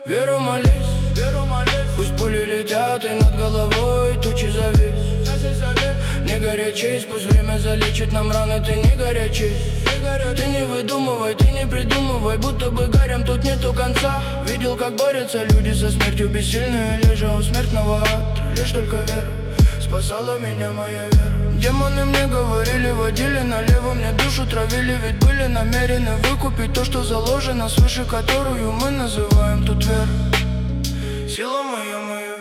Веру молись, пусть пули летят и над головой тучи завис. Не горячись, пусть время залечит нам раны, ты не горячись. Ты не выдумывай, ты не придумывай, будто бы горем тут нету конца. Видел, как борются люди со смертью бессильные, лежа у смертного ада. Лишь только вера спасала меня, моя вера. Демоны мне говорили, водили налево, мне душу травили, ведь были намерены выкупить то, что заложено свыше, которую мы называем тут вера. Сила моя, моя